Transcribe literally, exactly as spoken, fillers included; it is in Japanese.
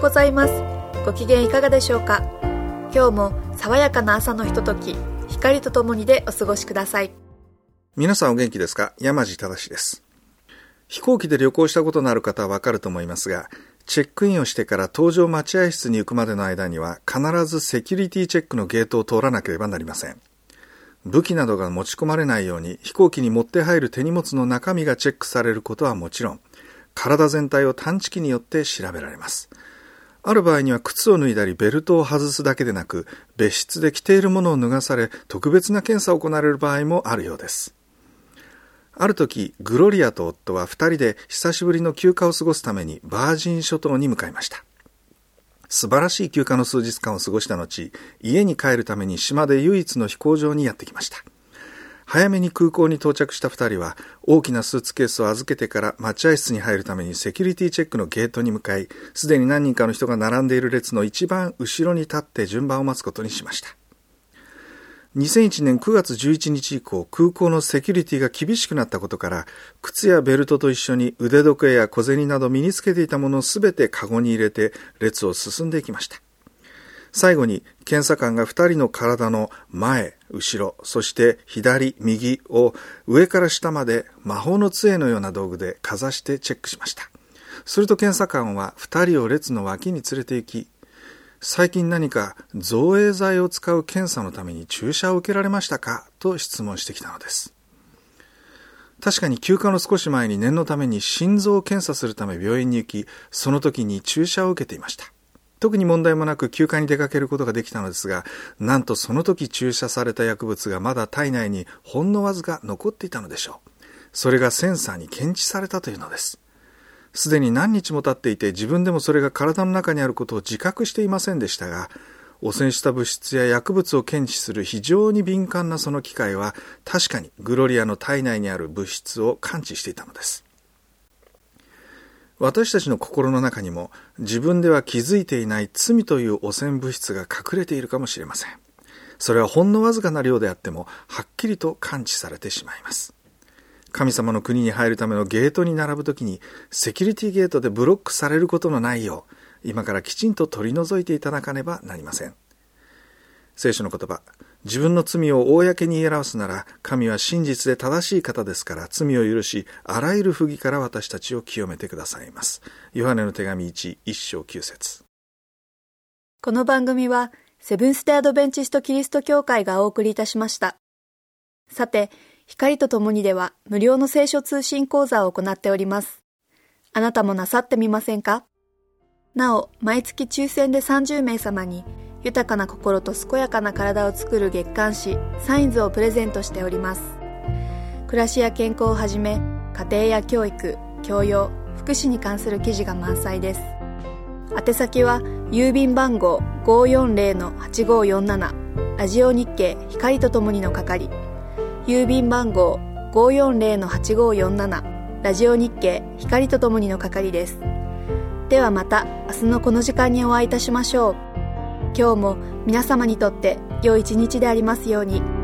ございます。ご機嫌いかがでしょうか。今日も爽やかな朝のひととき、光とともにでお過ごしください。 皆さんお元気ですか。山地正です。飛行機で旅行したことのある方はわかると思いますが、チェックインをしてから搭乗待合室に行くまでの間には必ずセキュリティチェックのゲートを通らなければなりません。武器などが持ち込まれないように飛行機に持って入る手荷物の中身がチェックされることはもちろん、体全体を探知機によって調べられます。ある場合には靴を脱いだりベルトを外すだけでなく、別室で着ているものを脱がされ特別な検査を行われる場合もあるようです。ある時、グロリアと夫は二人で久しぶりの休暇を過ごすためにバージン諸島に向かいました。素晴らしい休暇の数日間を過ごした後、家に帰るために島で唯一の飛行場にやってきました。早めに空港に到着した二人は大きなスーツケースを預けてから待合室に入るためにセキュリティチェックのゲートに向かい、すでに何人かの人が並んでいる列の一番後ろに立って順番を待つことにしました。にせんいちねんくがつじゅういちにち以降、空港のセキュリティが厳しくなったことから、靴やベルトと一緒に腕時計や小銭など身につけていたものをすべてカゴに入れて列を進んでいきました。最後に検査官が二人の体の前、後ろ、そして左、右を上から下まで魔法の杖のような道具でかざしてチェックしました。すると検査官は二人を列の脇に連れて行き、最近何か造影剤を使う検査のために注射を受けられましたかと質問してきたのです。確かに休暇の少し前に念のために心臓を検査するため病院に行き、その時に注射を受けていました。特に問題もなく休暇に出かけることができたのですが、なんとその時注射された薬物がまだ体内にほんのわずか残っていたのでしょう。それがセンサーに検知されたというのです。すでに何日も経っていて自分でもそれが体の中にあることを自覚していませんでしたが、汚染した物質や薬物を検知する非常に敏感なその機械は確かにグロリアの体内にある物質を感知していたのです。私たちの心の中にも自分では気づいていない罪という汚染物質が隠れているかもしれません。それはほんのわずかな量であってもはっきりと感知されてしまいます。神様の国に入るためのゲートに並ぶときにセキュリティゲートでブロックされることのないよう今からきちんと取り除いていただかねばなりません。聖書の言葉、自分の罪を公に言い表すなら神は真実で正しい方ですから罪を許しあらゆる不義から私たちを清めてくださいます。ヨハネの手紙いち、いっ章きゅう節。 この番組はセブンステアドベンチストキリスト教会がお送りいたしました。さて、光とともにでは無料の聖書通信講座を行っております。あなたもなさってみませんか？なお、毎月抽選でさんじゅうめい様に豊かな心と健やかな体を作る月刊誌サインズをプレゼントしております。暮らしや健康をはじめ、家庭や教育、教養、福祉に関する記事が満載です。宛先は郵便番号 ごーよんぜろのはちごーよんなな ラジオ日経光とともにの係、郵便番号 ごーよんぜろのはちごーよんなな ラジオ日経光とともにの係です。ではまた明日のこの時間にお会いいたしましょう。今日も皆様にとって良い一日でありますように。